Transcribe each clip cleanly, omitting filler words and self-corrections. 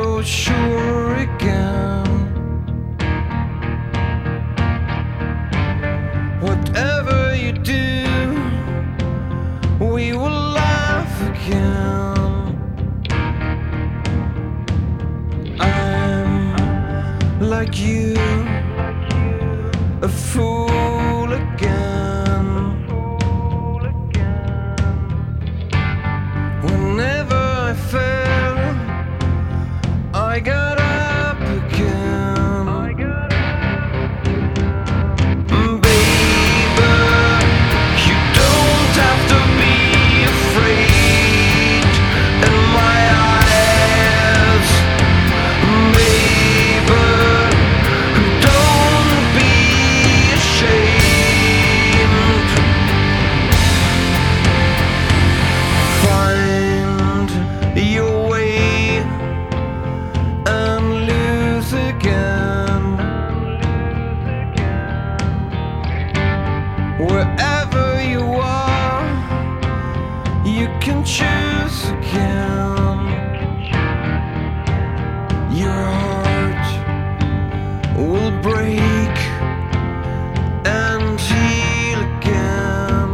so sure again. Whatever you do, we will laugh again. I'm like you, a fool again. Whenever I fell, I got up again. Baby, you don't have to be afraid in my eyes. Baby, don't be ashamed. Find your way and lose again. Wherever you are, you can choose again. Your heart will break and heal again.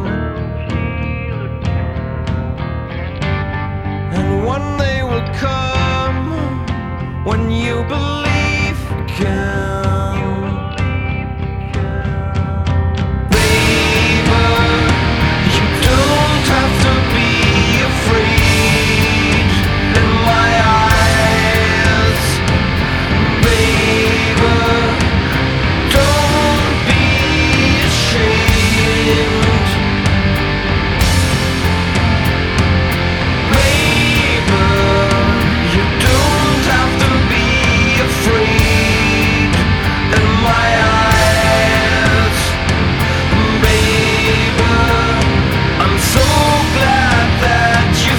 And one day will come when you believe again. Baby, you don't have to be afraid in my eyes. Baby, don't be ashamed. Baby, you don't have to be afraid in my eyes. Baby, I'm so glad that you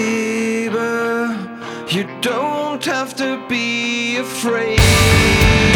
You don't have to be afraid.